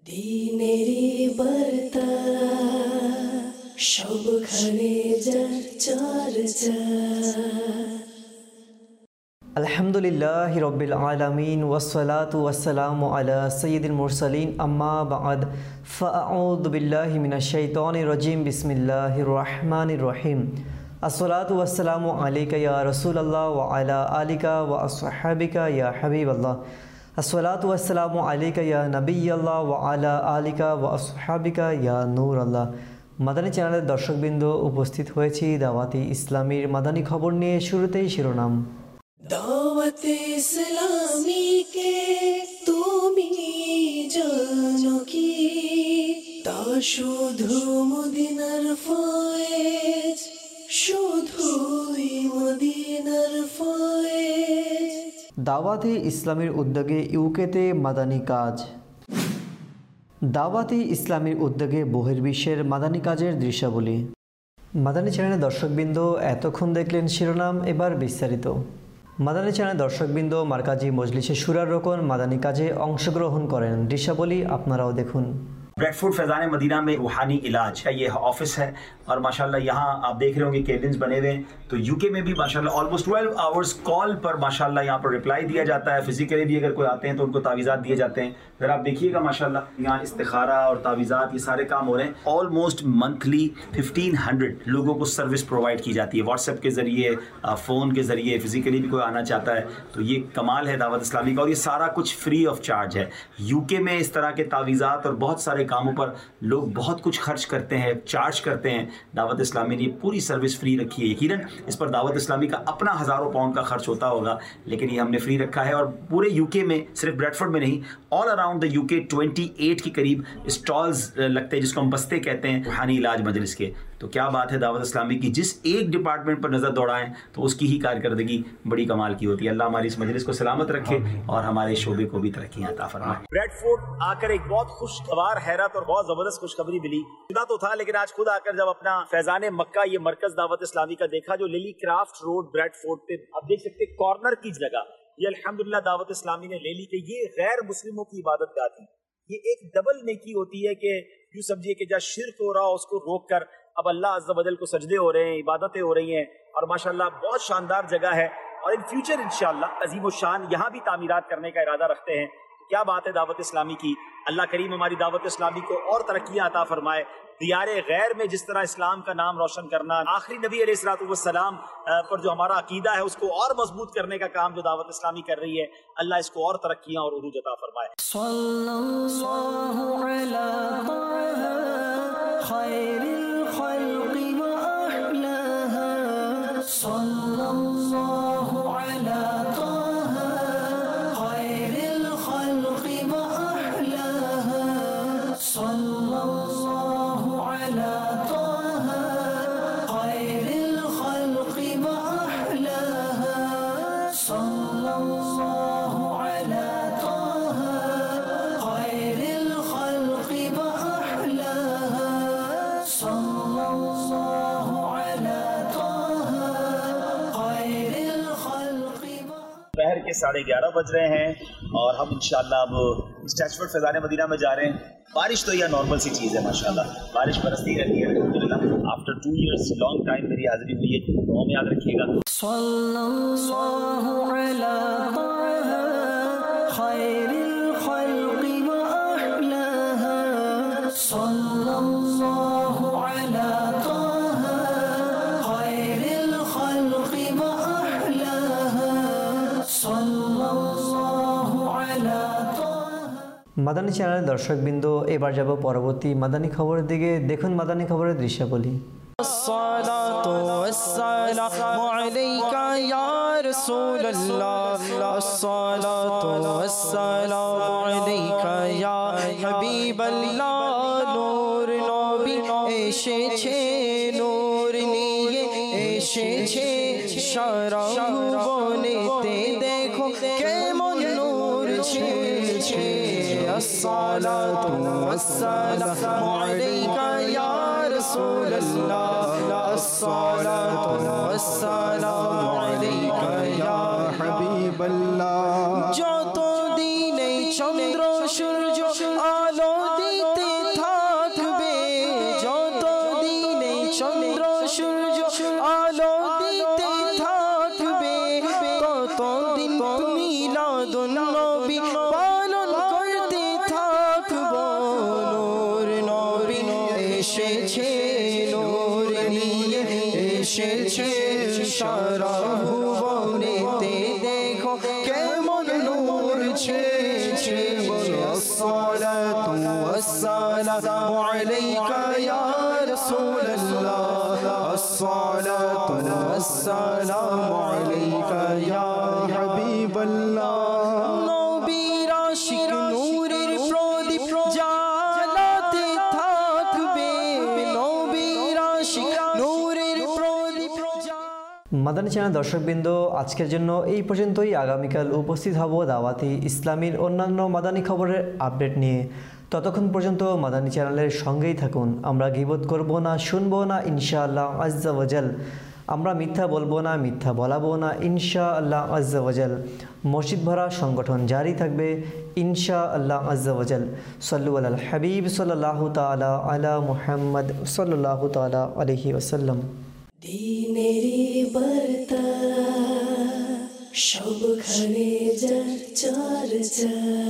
দিনেরি বার্তা সবখানে যার চর্চা। আলহামদুলিল্লাহি রাব্বিল আলামিন ওয়াসসালাতু ওয়াসসালামু আলা সাইয়্যিদিল মুরসালিন আম্মা বা'দ ফাআউযু বিল্লাহি মিনাশ শাইতানির রাজিম বিসমিল্লাহির রহমানির রহিম। আসসালাতু ওয়াসসালামু আলাইকা ইয়া রাসূলুল্লাহ ওয়া আলা আলিকা ওয়া আসহাবিকা ইয়া হাবিবাল্লাহ। আসসালাতু ওয়াসসালামু আলাইকা ইয়া নবিয়াল্লাহ ওয়া আলা আলিকা ওয়া আসহাবিকা ইয়া নূরাল্লাহ। মাদানী চ্যানেলের দর্শকবৃন্দ, উপস্থিত হয়েছি দাওয়াতে ইসলামীর মাদানী খবর নিয়ে। শুরুতেই শিরোনাম। দাওয়াতে ইসলামী কে তুমি জানো কি? তা শুধু মদিনার ফয়েজ, শুধুই মদিনার ফয়েজ। দাওয়াতে ইসলামীর উদ্যোগে ইউকেতে মাদানী কাজ। দাওয়াতে ইসলামীর উদ্যোগে বহির্বিশ্বের মাদানী কাজের দৃশ্যাবলী। মাদানী চ্যানেলের দর্শকবৃন্দ, এতক্ষণ দেখলেন শিরোনাম, এবার বিস্তারিত। মাদানী চ্যানেলের দর্শকবৃন্দ, মারকাজি মজলিসে শুরার রোকন মাদানী কাজে অংশগ্রহণ করেন। দৃশ্যাবলী আপনারাও দেখুন। ब्रेडफोर्ड फैज़ान मदीना में रूहानी इलाज का ये ऑफिस है और माशाल्लाह यहाँ आप देख रहे होंगे केबिन्स बने हुए हैं। तो यूके में भी माशाल्लाह ऑलमोस्ट 12 आवर्स कॉल पर माशाल्लाह यहाँ पर रिप्लाई दिया जाता है। फिजिकली भी अगर कोई आते हैं तो उनको तावीज़ात दिए जाते हैं। अगर आप देखिएगा माशाल्लाह यहाँ इस्तिखारा और तावीज़ात ये सारे काम हो रहे हैं। ऑलमोस्ट मंथली 1500 लोगों को सर्विस प्रोवाइड की जाती है व्हाट्सएप के ज़रिए, फ़ोन के ज़रिए। फिजिकली भी कोई आना चाहता है तो ये कमाल है दावत इस्लामी का, और ये सारा कुछ फ्री ऑफ चार्ज है। यूके में इस तरह के तावीज़ात और बहुत सारे कामों पर लोग बहुत कुछ खर्च करते हैं, चार्ज करते हैं। दावत इस्लामी ने पूरी सर्विस फ्री रखी है। यकीनन इस पर दावत इस्लामी का अपना हज़ारों पाउंड का खर्च होता होगा, लेकिन ये हमने फ्री रखा है। और पूरे यूके में, सिर्फ ब्रेडफोर्ड में नहीं, ऑल अराउंड द यूके 28 के करीब स्टॉल्स लगते हैं जिसको हम बस्ते कहते हैं रूहानी इलाज मजलिस के। तो क्या बात है दावत इस्लामी की, जिस एक डिपार्टमेंट पर नज़र दौड़ाएं तो उसकी ही कारकर्दगी बड़ी कमाल की होती है। अल्लाह हमारी इस मजलिस को सलामत रखे और हमारे शोबे को भी तरक्की अता फरमाए। ब्रेडफोर्ड आकर एक बहुत खुशगवार हैरत और बहुत जबरदस्त खुशखबरी मिली। सुना तो था, लेकिन आज खुद आकर जब अपना फैजान मक्का ये मरकज दावत इस्लामी का देखा, जो लिली क्राफ्ट रोड ब्रेडफोर्ड पे आप देख सकते कॉर्नर की जगह, ये अल्हम्दुलिल्लाह दावत इस्लामी ने ले ली कि ये गैर मुस्लिमों की इबादत गाह थी। ये एक डबल नेकी होती है कि यूं समझिए कि जहाँ शिर्क हो रहा हो उसको रोक कर अब अल्लाह अज़्ज़ा वजल को सजदे हो रहे हैं, इबादतें हो रही हैं, और माशाल्लाह बहुत शानदार जगह है। और इन फ्यूचर इंशाअल्लाह अजीम व शान यहाँ भी तामीरात करने का इरादा रखते हैं। क्या बात है दावत इस्लामी की। अल्लाह करीम हमारी दावत इस्लामी को और तरक्कियां अता फरमाए। दियारे गैर में जिस तरह इस्लाम का नाम रोशन करना, आखिरी नबी अलैहिस्सलातु वस्सलाम पर जो हमारा अकीदा है उसको और मजबूत करने का काम जो दावत इस्लामी कर रही है, अल्लाह इसको और तरक्कियां और उरूज अता फरमाए। सल्लल्लाहु अलैहि खैरिल खल्क़ि व अहलहा, सल्लल्लाहु अलैहि दोपहर के 11:30 बज रहे हैं और हम इंशाअल्लाह अब स्टैचफोर्ड फैज़ान मदीना में जा रहे हैं। बारिश तो यह नॉर्मल सी चीज़ है, माशाअल्लाह बारिश बरसती रहती है अल्हम्दुलिल्लाह। आफ्टर 2 years लॉन्ग टाइम मेरी हाज़िरी हुई है, दुआ में याद रखिएगा। सल्लल्लाहु अलैहि खैरिल खल्क़ि व अहलहा, सल्लल्लाहु अलैहि মাদানী চ্যানেলের দর্শকবৃন্দ, এবার যাব পরবর্তী মাদানী খবরের দিকে। দেখুন মাদানী খবরের দৃশ্যাবলী। আসসালাতু ওয়াসসালামু আলাইকা ইয়া রাসূলুল্লাহ, আসসালাতু ওয়াসসালামু আলাইকা ইয়া হাবিবাল্লাহ। নূর নবী এসেছে, নূর নিয়ে এসেছে, সারা ভুবনেতে দেখো কেমন নূর ছেয়েছে। আসসালাতু ওয়াসসালামু আলাইকা ইয়া রাসূলুল্লাহ, আসসালাতু ওয়াসসালামু আলাইকা ইয়া হাবিবাল্লাহ। যতদিন এই চন্দ্র সূর্য আলো এসেছে নূর নিয়ে এসেছে সারা ভুবনেতে দেখো কেমন নূর ছেয়েছে বলো আসসালাতু ওয়াসসালামু আলাইকা ইয়া রাসূলুল্লাহ আসসালাতু ওয়াসসালামু আলাইকা ইয়া হাবিবাল্লাহ নবীর আশিক নূরের প্রদীপ জ্বালাতে থাকবে নবীর আশিক নূরের প্রদীপ মাদানী চ্যানেল দর্শকবৃন্দ, আজকের জন্য এই পর্যন্তই। আগামীকাল উপস্থিত হব দাওয়াতি ইসলামীর অন্যান্য মাদানী খবরের আপডেট নিয়ে। ততক্ষণ পর্যন্ত মাদানী চ্যানেলের সঙ্গেই থাকুন। আমরা গীবত করব না, শুনবো না ইনশাআল্লাহ আজ্জা ওয়াজাল। আমরা মিথ্যা বলবো না, মিথ্যা বলাবো না ইনশাআল্লাহ আজ্জা ওয়াজাল। মসজিদ ভরা সংগঠন জারি থাকবে ইনশাআল্লাহ আজ্জা ওয়াজাল। সাল্লু আলাল হাবিব সাল্লাল্লাহু তাআলা আলা মুহাম্মদ সাল্লাল্লাহু তাআলা আলাইহি ওয়াসাল্লাম। দিনেরি বার্তা সবখানে যার চর্চা।